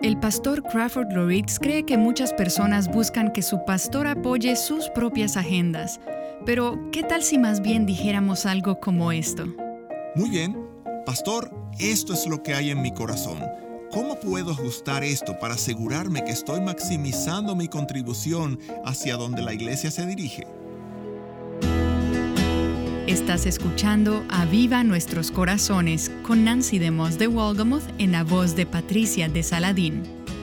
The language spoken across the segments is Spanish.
El pastor Crawford Loritz cree que muchas personas buscan que su pastor apoye sus propias agendas. Pero, ¿qué tal si más bien dijéramos algo como esto? Muy bien, pastor, esto es lo que hay en mi corazón. ¿Cómo puedo ajustar esto para asegurarme que estoy maximizando mi contribución hacia donde la iglesia se dirige? Estás escuchando Aviva Nuestros Corazones con Nancy DeMoss de Wolgemuth en la voz de Patricia de Saladín.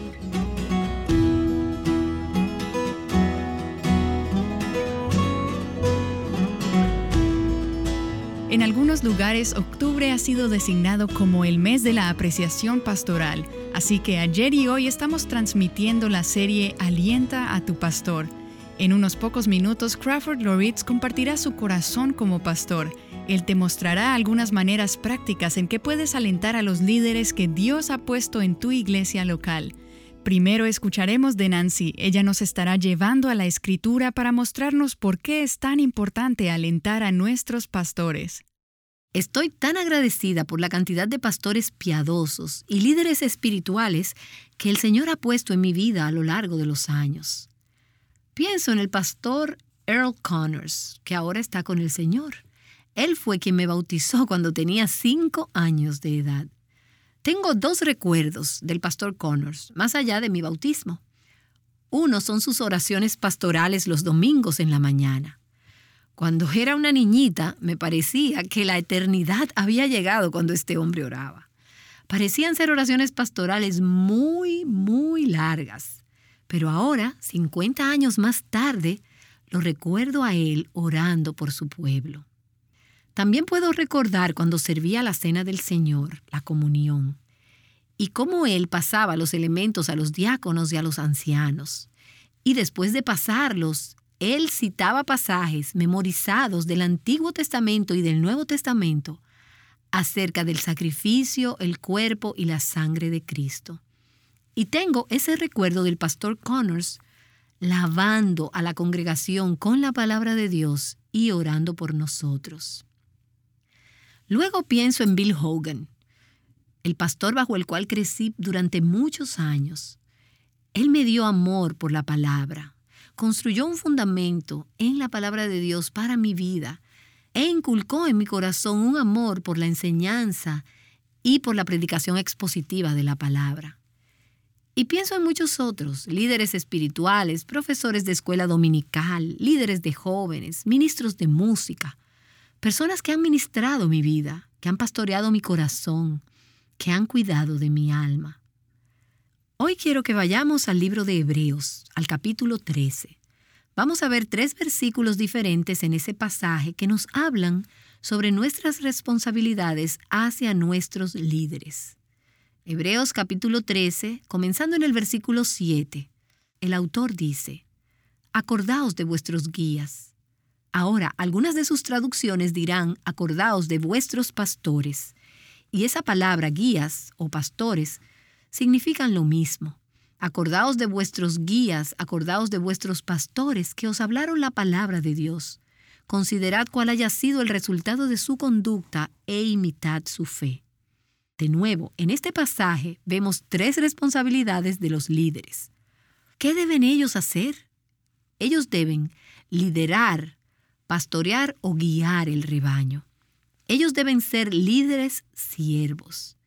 En algunos lugares, octubre ha sido designado como el mes de la apreciación pastoral, así que ayer y hoy estamos transmitiendo la serie Alienta a tu pastor. En unos pocos minutos, Crawford Loritz compartirá su corazón como pastor. Él te mostrará algunas maneras prácticas en que puedes alentar a los líderes que Dios ha puesto en tu iglesia local. Primero escucharemos de Nancy. Ella nos estará llevando a la Escritura para mostrarnos por qué es tan importante alentar a nuestros pastores. Estoy tan agradecida por la cantidad de pastores piadosos y líderes espirituales que el Señor ha puesto en mi vida a lo largo de los años. Pienso en el pastor Earl Connors, que ahora está con el Señor. Él fue quien me bautizó cuando tenía 5 años de edad. Tengo 2 recuerdos del pastor Connors, más allá de mi bautismo. Uno son sus oraciones pastorales los domingos en la mañana. Cuando era una niñita, me parecía que la eternidad había llegado cuando este hombre oraba. Parecían ser oraciones pastorales muy, muy largas. Pero ahora, 50 años más tarde, lo recuerdo a él orando por su pueblo. También puedo recordar cuando servía la cena del Señor, la comunión, y cómo él pasaba los elementos a los diáconos y a los ancianos. Y después de pasarlos, él citaba pasajes memorizados del Antiguo Testamento y del Nuevo Testamento acerca del sacrificio, el cuerpo y la sangre de Cristo. Y tengo ese recuerdo del pastor Connors lavando a la congregación con la palabra de Dios y orando por nosotros. Luego pienso en Bill Hogan, el pastor bajo el cual crecí durante muchos años. Él me dio amor por la palabra, construyó un fundamento en la palabra de Dios para mi vida e inculcó en mi corazón un amor por la enseñanza y por la predicación expositiva de la palabra. Y pienso en muchos otros, líderes espirituales, profesores de escuela dominical, líderes de jóvenes, ministros de música, personas que han ministrado mi vida, que han pastoreado mi corazón, que han cuidado de mi alma. Hoy quiero que vayamos al libro de Hebreos, al capítulo 13. Vamos a ver 3 versículos diferentes en ese pasaje que nos hablan sobre nuestras responsabilidades hacia nuestros líderes. Hebreos capítulo 13, comenzando en el versículo 7. El autor dice: acordaos de vuestros guías. Ahora, algunas de sus traducciones dirán: acordaos de vuestros pastores. Y esa palabra guías o pastores significan lo mismo. Acordaos de vuestros guías, acordaos de vuestros pastores que os hablaron la palabra de Dios. Considerad cuál haya sido el resultado de su conducta e imitad su fe. De nuevo, en este pasaje vemos 3 responsabilidades de los líderes. ¿Qué deben ellos hacer? Ellos deben liderar, pastorear o guiar el rebaño. Ellos deben ser líderes siervos.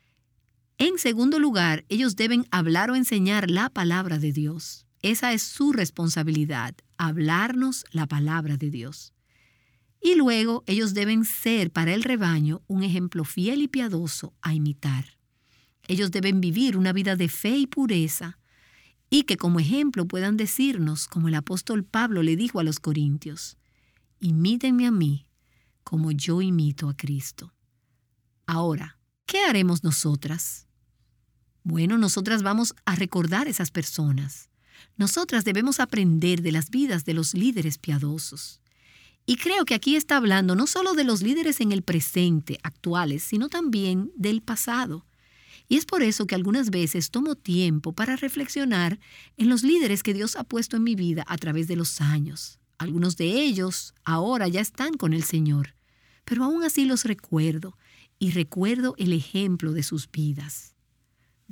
En segundo lugar, ellos deben hablar o enseñar la palabra de Dios. Esa es su responsabilidad, hablarnos la palabra de Dios. Y luego ellos deben ser para el rebaño un ejemplo fiel y piadoso a imitar. Ellos deben vivir una vida de fe y pureza y que como ejemplo puedan decirnos, como el apóstol Pablo le dijo a los corintios: imítenme a mí como yo imito a Cristo. Ahora, ¿qué haremos nosotras? Bueno, nosotras vamos a recordar esas personas. Nosotras debemos aprender de las vidas de los líderes piadosos. Y creo que aquí está hablando no solo de los líderes en el presente, actuales, sino también del pasado. Y es por eso que algunas veces tomo tiempo para reflexionar en los líderes que Dios ha puesto en mi vida a través de los años. Algunos de ellos ahora ya están con el Señor, pero aún así los recuerdo y recuerdo el ejemplo de sus vidas.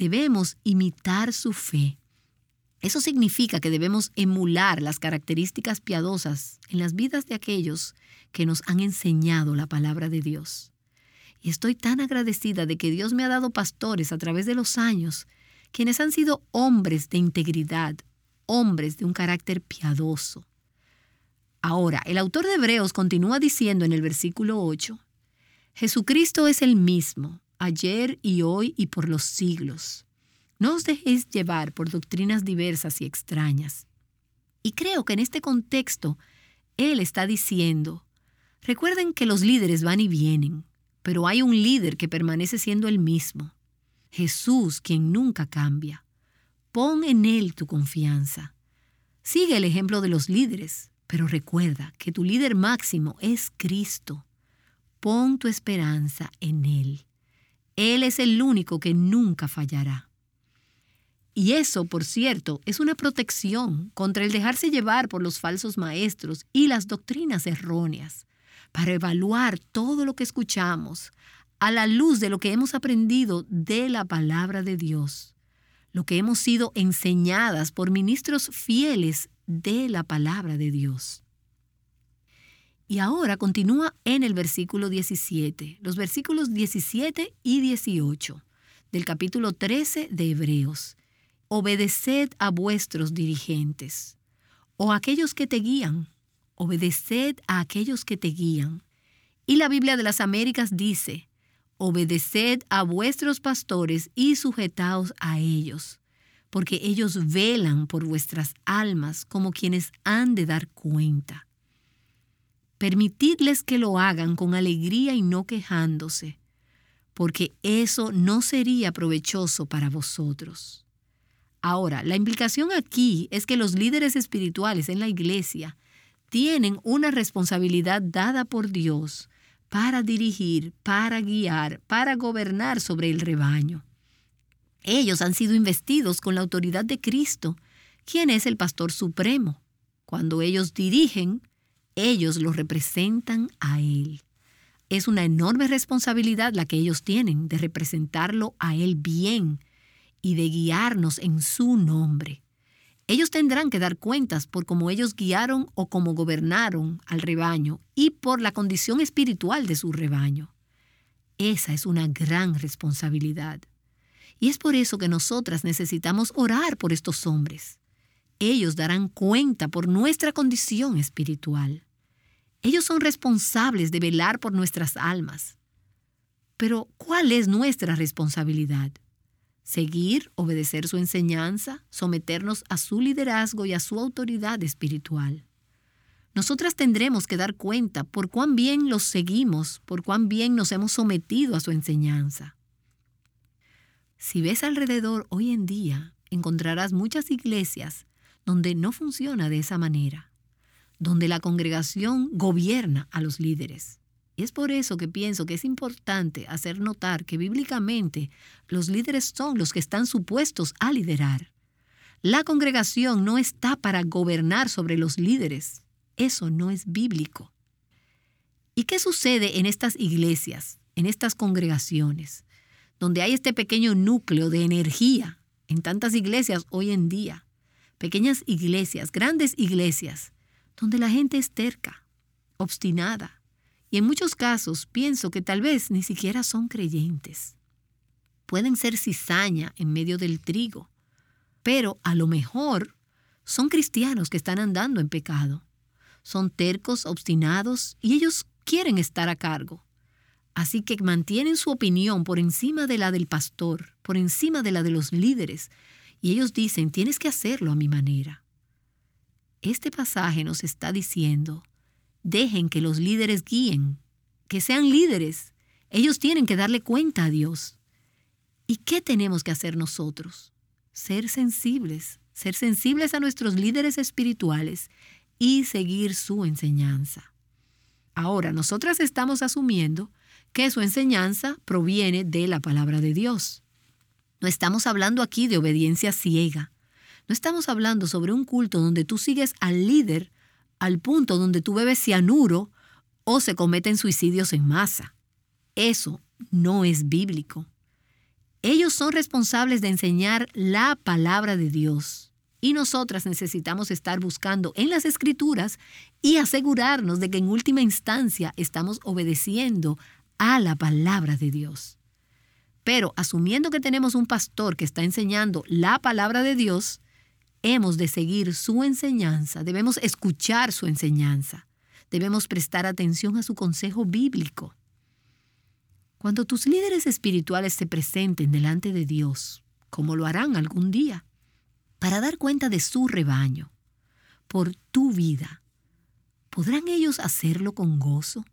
debemos imitar su fe. Eso significa que debemos emular las características piadosas en las vidas de aquellos que nos han enseñado la palabra de Dios. Y estoy tan agradecida de que Dios me ha dado pastores a través de los años, quienes han sido hombres de integridad, hombres de un carácter piadoso. Ahora, el autor de Hebreos continúa diciendo en el versículo 8, Jesucristo es el mismo, ayer y hoy y por los siglos. No os dejéis llevar por doctrinas diversas y extrañas. Y creo que en este contexto, él está diciendo, recuerden que los líderes van y vienen, pero hay un líder que permanece siendo el mismo. Jesús, quien nunca cambia. Pon en él tu confianza. Sigue el ejemplo de los líderes, pero recuerda que tu líder máximo es Cristo. Pon tu esperanza en él. Él es el único que nunca fallará. Y eso, por cierto, es una protección contra el dejarse llevar por los falsos maestros y las doctrinas erróneas, para evaluar todo lo que escuchamos a la luz de lo que hemos aprendido de la palabra de Dios, lo que hemos sido enseñadas por ministros fieles de la palabra de Dios. Y ahora continúa en el versículo 17, los versículos 17 y 18 del capítulo 13 de Hebreos. Obedeced a vuestros dirigentes, o a aquellos que te guían. Obedeced a aquellos que te guían. Y la Biblia de las Américas dice, obedeced a vuestros pastores y sujetaos a ellos, porque ellos velan por vuestras almas como quienes han de dar cuenta. Permitidles que lo hagan con alegría y no quejándose, porque eso no sería provechoso para vosotros. Ahora, la implicación aquí es que los líderes espirituales en la iglesia tienen una responsabilidad dada por Dios para dirigir, para guiar, para gobernar sobre el rebaño. Ellos han sido investidos con la autoridad de Cristo, quien es el pastor supremo. Cuando ellos dirigen, ellos lo representan a Él. Es una enorme responsabilidad la que ellos tienen de representarlo a Él bien y de guiarnos en su nombre. Ellos tendrán que dar cuentas por cómo ellos guiaron o cómo gobernaron al rebaño y por la condición espiritual de su rebaño. Esa es una gran responsabilidad. Y es por eso que nosotras necesitamos orar por estos hombres. Ellos darán cuenta por nuestra condición espiritual. Ellos son responsables de velar por nuestras almas. Pero, ¿cuál es nuestra responsabilidad? Seguir, obedecer su enseñanza, someternos a su liderazgo y a su autoridad espiritual. Nosotras tendremos que dar cuenta por cuán bien los seguimos, por cuán bien nos hemos sometido a su enseñanza. Si ves alrededor hoy en día, encontrarás muchas iglesias donde no funciona de esa manera, donde la congregación gobierna a los líderes. Y es por eso que pienso que es importante hacer notar que bíblicamente los líderes son los que están supuestos a liderar. La congregación no está para gobernar sobre los líderes. Eso no es bíblico. ¿Y qué sucede en estas iglesias, en estas congregaciones, donde hay este pequeño núcleo de energía en tantas iglesias hoy en día? Pequeñas iglesias, grandes iglesias, donde la gente es terca, obstinada. Y en muchos casos pienso que tal vez ni siquiera son creyentes. Pueden ser cizaña en medio del trigo, pero a lo mejor son cristianos que están andando en pecado. Son tercos, obstinados y ellos quieren estar a cargo. Así que mantienen su opinión por encima de la del pastor, por encima de la de los líderes. Y ellos dicen, tienes que hacerlo a mi manera. Este pasaje nos está diciendo, dejen que los líderes guíen, que sean líderes. Ellos tienen que darle cuenta a Dios. ¿Y qué tenemos que hacer nosotros? Ser sensibles a nuestros líderes espirituales y seguir su enseñanza. Ahora, nosotras estamos asumiendo que su enseñanza proviene de la palabra de Dios. No estamos hablando aquí de obediencia ciega. No estamos hablando sobre un culto donde tú sigues al líder al punto donde tú bebes cianuro o se cometen suicidios en masa. Eso no es bíblico. Ellos son responsables de enseñar la palabra de Dios. Y nosotras necesitamos estar buscando en las Escrituras y asegurarnos de que en última instancia estamos obedeciendo a la palabra de Dios. Pero asumiendo que tenemos un pastor que está enseñando la palabra de Dios, hemos de seguir su enseñanza, debemos escuchar su enseñanza, debemos prestar atención a su consejo bíblico. Cuando tus líderes espirituales se presenten delante de Dios, como lo harán algún día, para dar cuenta de su rebaño, por tu vida, ¿podrán ellos hacerlo con gozo?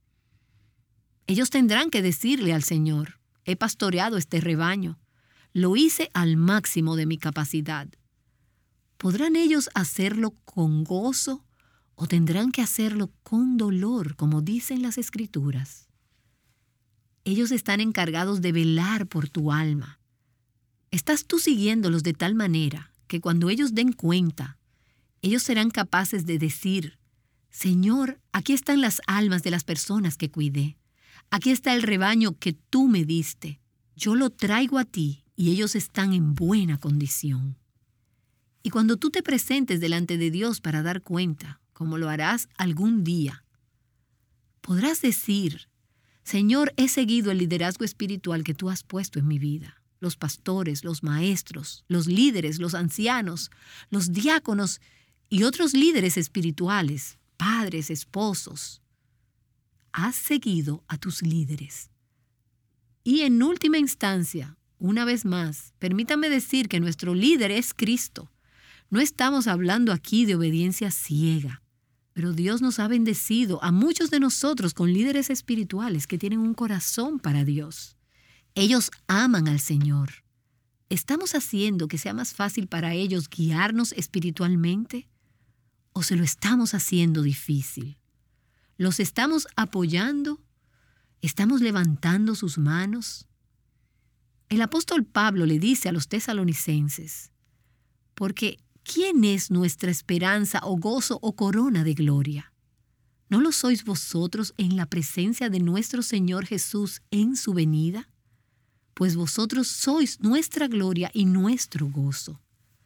Ellos tendrán que decirle al Señor: he pastoreado este rebaño, lo hice al máximo de mi capacidad. ¿Podrán ellos hacerlo con gozo o tendrán que hacerlo con dolor, como dicen las Escrituras? Ellos están encargados de velar por tu alma. ¿Estás tú siguiéndolos de tal manera que cuando ellos den cuenta, ellos serán capaces de decir: Señor, aquí están las almas de las personas que cuidé. Aquí está el rebaño que tú me diste. Yo lo traigo a ti y ellos están en buena condición. Y cuando tú te presentes delante de Dios para dar cuenta, como lo harás algún día, podrás decir: Señor, he seguido el liderazgo espiritual que tú has puesto en mi vida. Los pastores, los maestros, los líderes, los ancianos, los diáconos y otros líderes espirituales, padres, esposos. Has seguido a tus líderes. Y en última instancia, una vez más, permítame decir que nuestro líder es Cristo. No estamos hablando aquí de obediencia ciega, pero Dios nos ha bendecido a muchos de nosotros con líderes espirituales que tienen un corazón para Dios. Ellos aman al Señor. ¿Estamos haciendo que sea más fácil para ellos guiarnos espiritualmente? ¿O se lo estamos haciendo difícil? ¿Los estamos apoyando? ¿Estamos levantando sus manos? El apóstol Pablo le dice a los tesalonicenses: porque ¿quién es nuestra esperanza o gozo o corona de gloria? ¿No lo sois vosotros en la presencia de nuestro Señor Jesús en su venida? Pues vosotros sois nuestra gloria y nuestro gozo.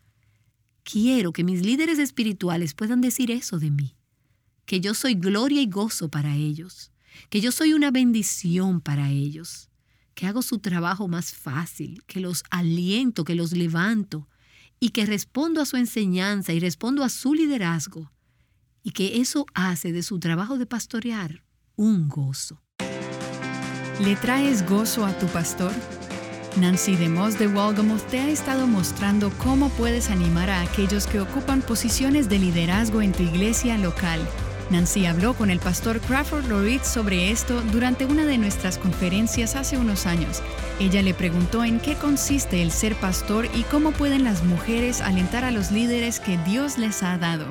Quiero que mis líderes espirituales puedan decir eso de mí, que yo soy gloria y gozo para ellos, que yo soy una bendición para ellos, que hago su trabajo más fácil, que los aliento, que los levanto y que respondo a su enseñanza y respondo a su liderazgo y que eso hace de su trabajo de pastorear un gozo. ¿Le traes gozo a tu pastor? Nancy DeMoss de Walgamoth te ha estado mostrando cómo puedes animar a aquellos que ocupan posiciones de liderazgo en tu iglesia local. Nancy habló con el pastor Crawford Loritz sobre esto durante una de nuestras conferencias hace unos años. Ella le preguntó en qué consiste el ser pastor y cómo pueden las mujeres alentar a los líderes que Dios les ha dado.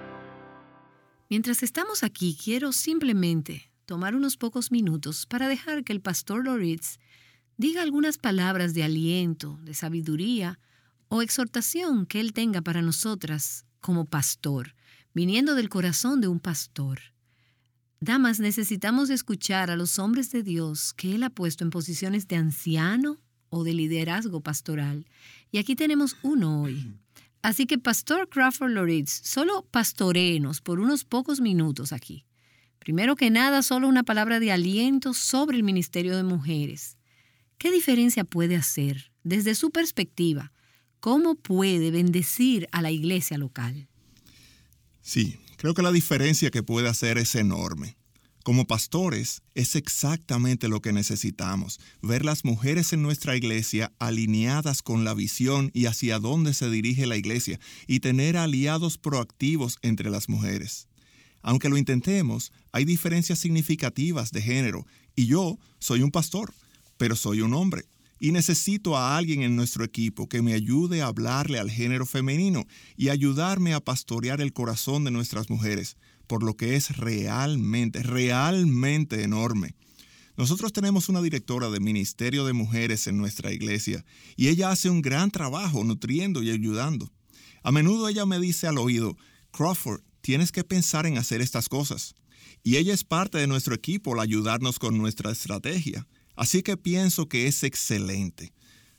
Mientras estamos aquí, quiero simplemente tomar unos pocos minutos para dejar que el pastor Loritz diga algunas palabras de aliento, de sabiduría o exhortación que él tenga para nosotras como pastor, viniendo del corazón de un pastor. Damas, necesitamos escuchar a los hombres de Dios que Él ha puesto en posiciones de anciano o de liderazgo pastoral. Y aquí tenemos uno hoy. Así que, Pastor Crawford Loritz, solo pastoréenos por unos pocos minutos aquí. Primero que nada, solo una palabra de aliento sobre el ministerio de mujeres. ¿Qué diferencia puede hacer, desde su perspectiva, cómo puede bendecir a la iglesia local? Sí, creo que la diferencia que puede hacer es enorme. Como pastores, es exactamente lo que necesitamos, ver las mujeres en nuestra iglesia alineadas con la visión y hacia dónde se dirige la iglesia y tener aliados proactivos entre las mujeres. Aunque lo intentemos, hay diferencias significativas de género y yo soy un pastor, pero soy un hombre. Y necesito a alguien en nuestro equipo que me ayude a hablarle al género femenino y ayudarme a pastorear el corazón de nuestras mujeres, por lo que es realmente enorme. Nosotros tenemos una directora de ministerio de mujeres en nuestra iglesia y ella hace un gran trabajo nutriendo y ayudando. A menudo ella me dice al oído: Crawford, tienes que pensar en hacer estas cosas. Y ella es parte de nuestro equipo al ayudarnos con nuestra estrategia. Así que pienso que es excelente.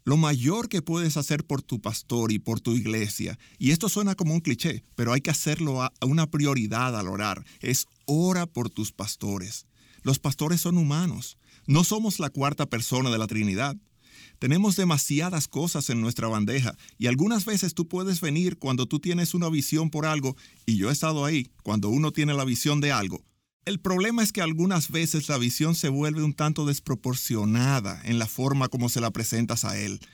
Lo mayor que puedes hacer por tu pastor y por tu iglesia, y esto suena como un cliché, pero hay que hacerlo a una prioridad al orar, es ora por tus pastores. Los pastores son humanos. No somos la cuarta persona de la Trinidad. Tenemos demasiadas cosas en nuestra bandeja y algunas veces tú puedes venir cuando tú tienes una visión por algo, y yo he estado ahí cuando uno tiene la visión de algo. El problema es que algunas veces la visión se vuelve un tanto desproporcionada en la forma como se la presentas a él.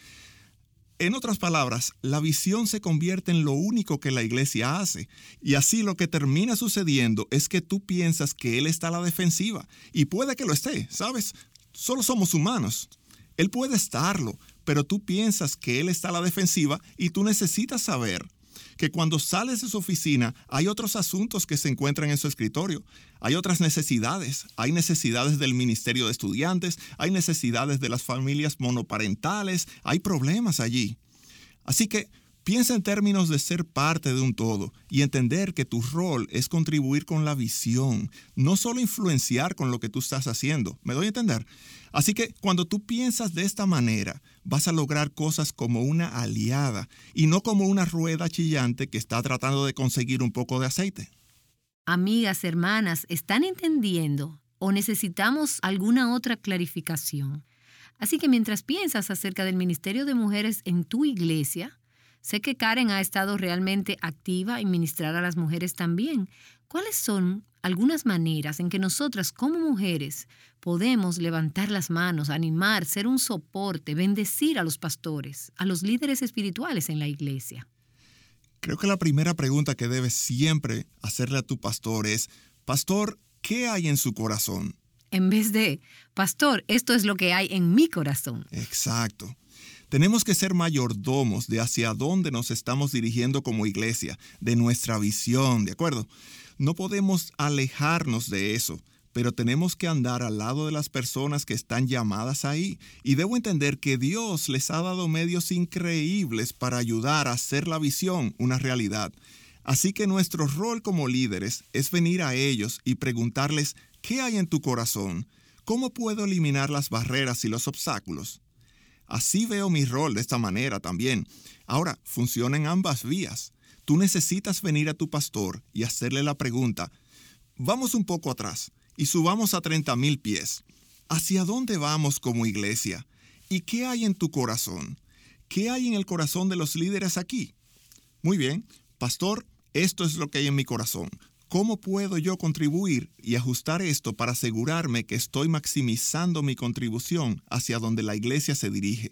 En otras palabras, la visión se convierte en lo único que la iglesia hace, y así lo que termina sucediendo es que tú piensas que él está a la defensiva, y puede que lo esté, ¿sabes? Solo somos humanos. Él puede estarlo, pero tú piensas que él está a la defensiva y tú necesitas saber que cuando sales de su oficina hay otros asuntos que se encuentran en su escritorio. Hay otras necesidades. Hay necesidades del ministerio de estudiantes, hay necesidades de las familias monoparentales, hay problemas allí. Así que piensa en términos de ser parte de un todo y entender que tu rol es contribuir con la visión, no solo influenciar con lo que tú estás haciendo. ¿Me doy a entender? Así que cuando tú piensas de esta manera, vas a lograr cosas como una aliada y no como una rueda chillante que está tratando de conseguir un poco de aceite. Amigas, hermanas, ¿están entendiendo o necesitamos alguna otra clarificación? Así que mientras piensas acerca del ministerio de mujeres en tu iglesia, sé que Karen ha estado realmente activa en ministrar a las mujeres también. ¿Cuáles son algunas maneras en que nosotras como mujeres podemos levantar las manos, animar, ser un soporte, bendecir a los pastores, a los líderes espirituales en la iglesia? Creo que la primera pregunta que debes siempre hacerle a tu pastor es, Pastor, ¿qué hay en su corazón? En vez de, Pastor, esto es lo que hay en mi corazón. Exacto. Tenemos que ser mayordomos de hacia dónde nos estamos dirigiendo como iglesia, de nuestra visión, ¿de acuerdo? No podemos alejarnos de eso, pero tenemos que andar al lado de las personas que están llamadas ahí. Y debo entender que Dios les ha dado medios increíbles para ayudar a hacer la visión una realidad. Así que nuestro rol como líderes es venir a ellos y preguntarles, ¿qué hay en tu corazón? ¿Cómo puedo eliminar las barreras y los obstáculos? Así veo mi rol de esta manera también. Ahora, funciona en ambas vías. Tú necesitas venir a tu pastor y hacerle la pregunta, vamos un poco atrás y subamos a 30,000 pies. ¿Hacia dónde vamos como iglesia? ¿Y qué hay en tu corazón? ¿Qué hay en el corazón de los líderes aquí? Muy bien, pastor, esto es lo que hay en mi corazón. ¿Cómo puedo yo contribuir y ajustar esto para asegurarme que estoy maximizando mi contribución hacia donde la iglesia se dirige?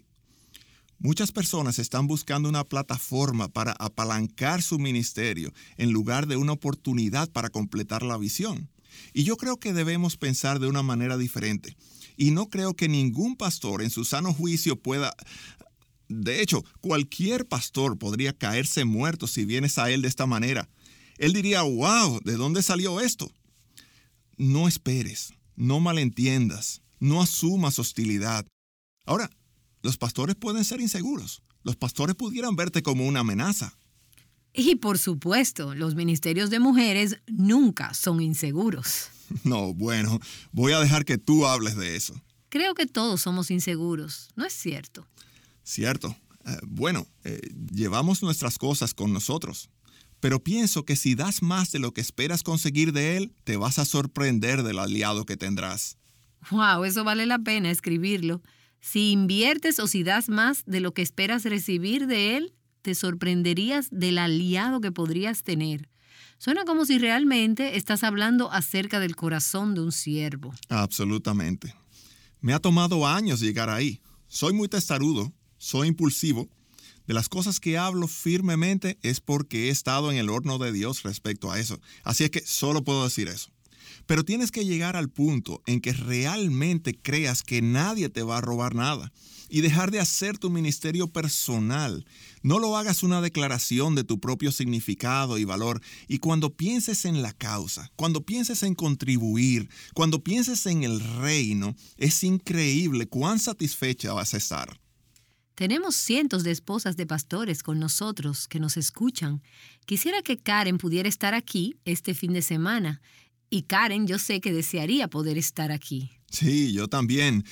Muchas personas están buscando una plataforma para apalancar su ministerio en lugar de una oportunidad para completar la visión. Y yo creo que debemos pensar de una manera diferente. Y no creo que ningún pastor en su sano juicio pueda... De hecho, cualquier pastor podría caerse muerto si vienes a él de esta manera. Él diría, wow, ¿de dónde salió esto? No esperes, no malentiendas, no asumas hostilidad. Ahora, los pastores pueden ser inseguros. Los pastores pudieran verte como una amenaza. Y por supuesto, los ministerios de mujeres nunca son inseguros. No, bueno, voy a dejar que tú hables de eso. Creo que todos somos inseguros, ¿no es cierto? Cierto. Llevamos nuestras cosas con nosotros. Pero pienso que si das más de lo que esperas conseguir de él, te vas a sorprender del aliado que tendrás. ¡Wow! Eso vale la pena escribirlo. Si inviertes o si das más de lo que esperas recibir de él, te sorprenderías del aliado que podrías tener. Suena como si realmente estás hablando acerca del corazón de un siervo. Absolutamente. Me ha tomado años llegar ahí. Soy muy testarudo, soy impulsivo. De las cosas que hablo firmemente es porque he estado en el horno de Dios respecto a eso. Así es que solo puedo decir eso. Pero tienes que llegar al punto en que realmente creas que nadie te va a robar nada y dejar de hacer tu ministerio personal. No lo hagas una declaración de tu propio significado y valor. Y cuando pienses en la causa, cuando pienses en contribuir, cuando pienses en el reino, es increíble cuán satisfecha vas a estar. Tenemos cientos de esposas de pastores con nosotros que nos escuchan. Quisiera que Karen pudiera estar aquí este fin de semana. Y Karen, yo sé que desearía poder estar aquí. Sí, yo también.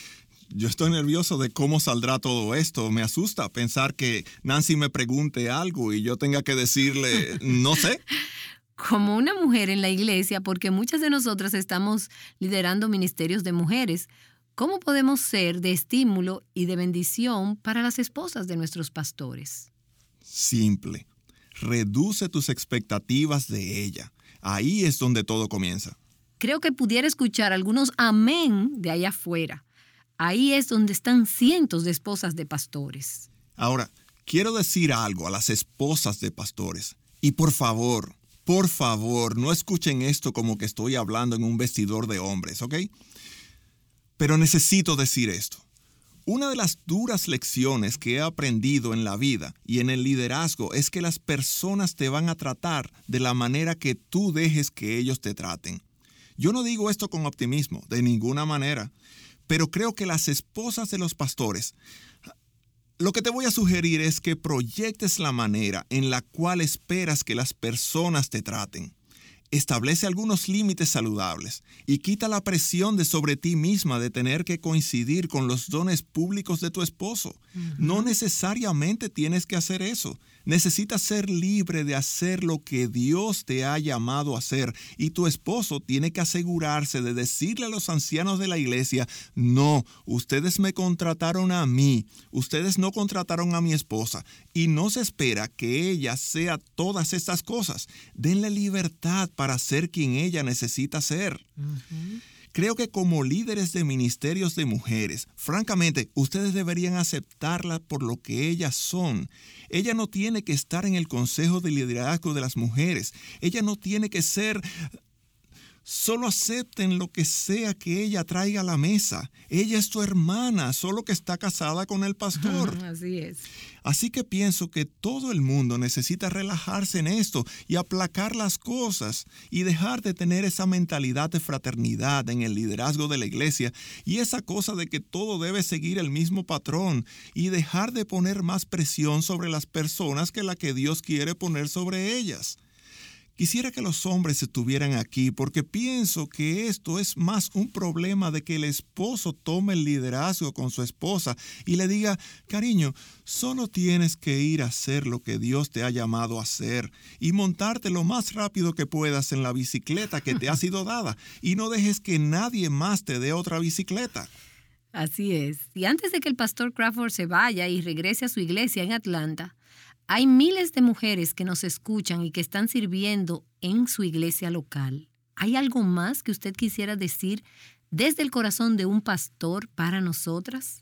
Yo estoy nervioso de cómo saldrá todo esto. Me asusta pensar que Nancy me pregunte algo y yo tenga que decirle, no sé. Como una mujer en la iglesia, porque muchas de nosotras estamos liderando ministerios de mujeres, ¿cómo podemos ser de estímulo y de bendición para las esposas de nuestros pastores? Simple. Reduce tus expectativas de ella. Ahí es donde todo comienza. Creo que pudiera escuchar algunos amén de allá afuera. Ahí es donde están cientos de esposas de pastores. Ahora, quiero decir algo a las esposas de pastores. Y por favor, no escuchen esto como que estoy hablando en un vestidor de hombres, ¿ok? Pero necesito decir esto. Una de las duras lecciones que he aprendido en la vida y en el liderazgo es que las personas te van a tratar de la manera que tú dejes que ellos te traten. Yo no digo esto con optimismo, de ninguna manera, pero creo que las esposas de los pastores, lo que te voy a sugerir es que proyectes la manera en la cual esperas que las personas te traten. Establece algunos límites saludables y quita la presión de sobre ti misma de tener que coincidir con los dones públicos de tu esposo. No necesariamente tienes que hacer eso. Necesitas ser libre de hacer lo que Dios te ha llamado a hacer y tu esposo tiene que asegurarse de decirle a los ancianos de la iglesia, no, ustedes me contrataron a mí, ustedes no contrataron a mi esposa y no se espera que ella sea todas estas cosas. Denle libertad para ser quien ella necesita ser. Creo que como líderes de ministerios de mujeres, francamente, ustedes deberían aceptarla por lo que ellas son. Ella no tiene que estar en el consejo de liderazgo de las mujeres. Ella no tiene que ser... Solo acepten lo que sea que ella traiga a la mesa. Ella es tu hermana, solo que está casada con el pastor. Así es. Así que pienso que todo el mundo necesita relajarse en esto y aplacar las cosas y dejar de tener esa mentalidad de fraternidad en el liderazgo de la iglesia y esa cosa de que todo debe seguir el mismo patrón y dejar de poner más presión sobre las personas que la que Dios quiere poner sobre ellas. Quisiera que los hombres estuvieran aquí porque pienso que esto es más un problema de que el esposo tome el liderazgo con su esposa y le diga, cariño, solo tienes que ir a hacer lo que Dios te ha llamado a hacer y montarte lo más rápido que puedas en la bicicleta que te ha sido dada y no dejes que nadie más te dé otra bicicleta. Así es. Y antes de que el pastor Crawford se vaya y regrese a su iglesia en Atlanta, hay miles de mujeres que nos escuchan y que están sirviendo en su iglesia local. ¿Hay algo más que usted quisiera decir desde el corazón de un pastor para nosotras?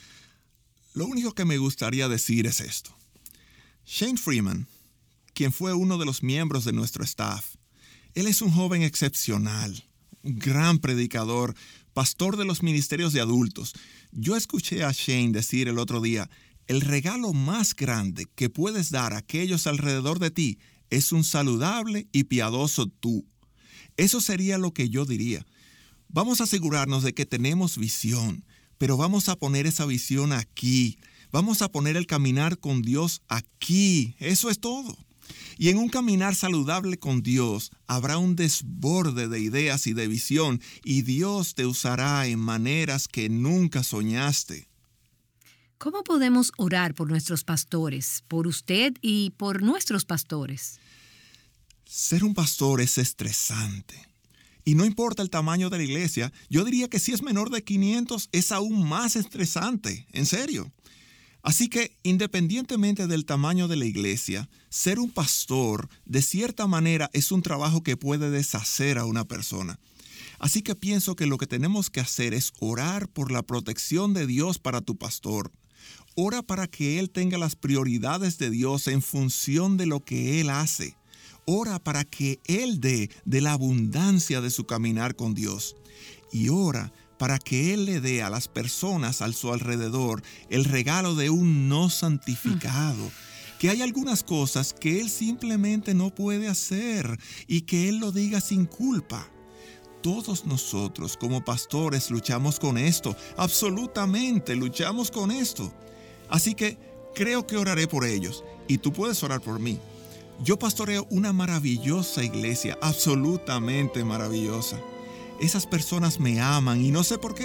Lo único que me gustaría decir es esto. Shane Freeman, quien fue uno de los miembros de nuestro staff, él es un joven excepcional, un gran predicador, pastor de los ministerios de adultos. Yo escuché a Shane decir el otro día, el regalo más grande que puedes dar a aquellos alrededor de ti es un saludable y piadoso tú. Eso sería lo que yo diría. Vamos a asegurarnos de que tenemos visión, pero vamos a poner esa visión aquí. Vamos a poner el caminar con Dios aquí. Eso es todo. Y en un caminar saludable con Dios habrá un desborde de ideas y de visión, y Dios te usará en maneras que nunca soñaste. ¿Cómo podemos orar por nuestros pastores, por usted y por nuestros pastores? Ser un pastor es estresante. Y no importa el tamaño de la iglesia, yo diría que si es menor de 500 es aún más estresante, en serio. Así que, independientemente del tamaño de la iglesia, ser un pastor, de cierta manera, es un trabajo que puede deshacer a una persona. Así que pienso que lo que tenemos que hacer es orar por la protección de Dios para tu pastor. Ora para que Él tenga las prioridades de Dios en función de lo que Él hace. Ora para que Él dé de la abundancia de su caminar con Dios. Y ora para que Él le dé a las personas a su alrededor el regalo de un no santificado. Que hay algunas cosas que Él simplemente no puede hacer y que Él lo diga sin culpa. Todos nosotros como pastores luchamos con esto, absolutamente luchamos con esto. Así que creo que oraré por ellos y tú puedes orar por mí. Yo pastoreo una maravillosa iglesia, absolutamente maravillosa. Esas personas me aman y no sé por qué.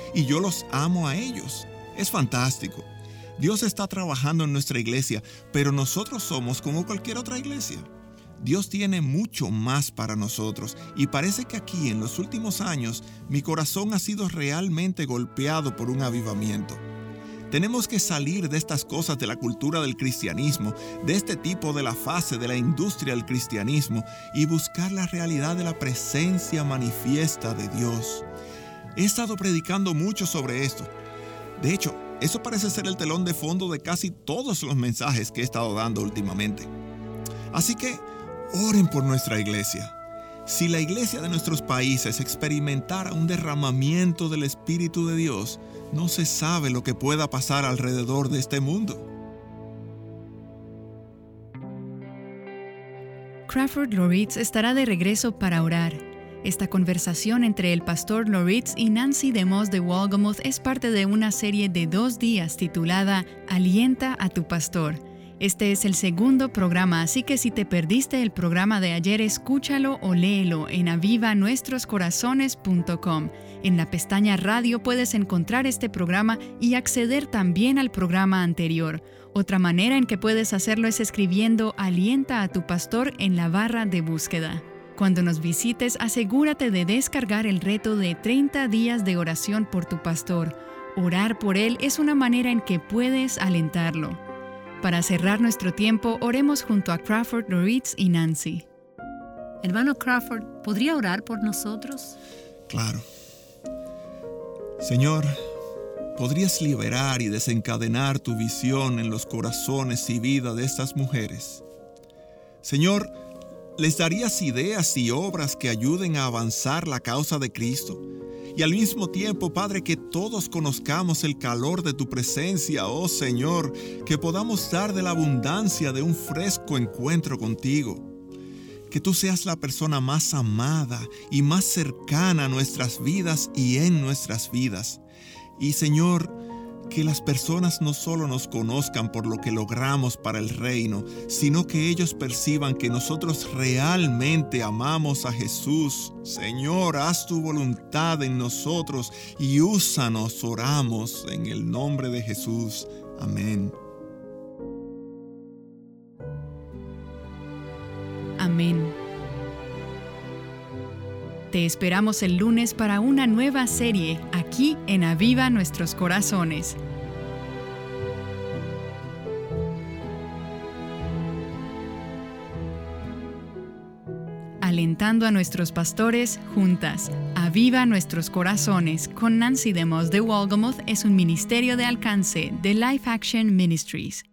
y yo los amo a ellos. Es fantástico. Dios está trabajando en nuestra iglesia, pero nosotros somos como cualquier otra iglesia. Dios tiene mucho más para nosotros y parece que aquí en los últimos años mi corazón ha sido realmente golpeado por un avivamiento. Tenemos que salir de estas cosas de la cultura del cristianismo, de este tipo de la fase de la industria del cristianismo y buscar la realidad de la presencia manifiesta de Dios. He estado predicando mucho sobre esto. De hecho, eso parece ser el telón de fondo de casi todos los mensajes que he estado dando últimamente. Así que, oren por nuestra iglesia. Si la iglesia de nuestros países experimentara un derramamiento del Espíritu de Dios, no se sabe lo que pueda pasar alrededor de este mundo. Crawford Loritz estará de regreso para orar. Esta conversación entre el pastor Loritz y Nancy DeMoss de Wolgemuth es parte de una serie de 2 días titulada Alienta a tu pastor. Este es el segundo programa, así que si te perdiste el programa de ayer, escúchalo o léelo en avivanuestroscorazones.com. En la pestaña Radio puedes encontrar este programa y acceder también al programa anterior. Otra manera en que puedes hacerlo es escribiendo Alienta a tu pastor en la barra de búsqueda. Cuando nos visites, asegúrate de descargar el reto de 30 días de oración por tu pastor. Orar por él es una manera en que puedes alentarlo. Para cerrar nuestro tiempo, oremos junto a Crawford Loritz y Nancy. Hermano Crawford, ¿podría orar por nosotros? Claro. Señor, ¿podrías liberar y desencadenar tu visión en los corazones y vida de estas mujeres? Señor, ¿les darías ideas y obras que ayuden a avanzar la causa de Cristo? Y al mismo tiempo, Padre, que todos conozcamos el calor de tu presencia, oh Señor, que podamos dar de la abundancia de un fresco encuentro contigo. Que tú seas la persona más amada y más cercana a nuestras vidas y en nuestras vidas. Y Señor, que las personas no solo nos conozcan por lo que logramos para el reino, sino que ellos perciban que nosotros realmente amamos a Jesús. Señor, haz tu voluntad en nosotros y úsanos, oramos en el nombre de Jesús. Amén. Amén. Te esperamos el lunes para una nueva serie aquí en Aviva Nuestros Corazones. Alentando a nuestros pastores juntas. Aviva Nuestros Corazones con Nancy DeMoss de Wolgemuth es un ministerio de alcance de Life Action Ministries.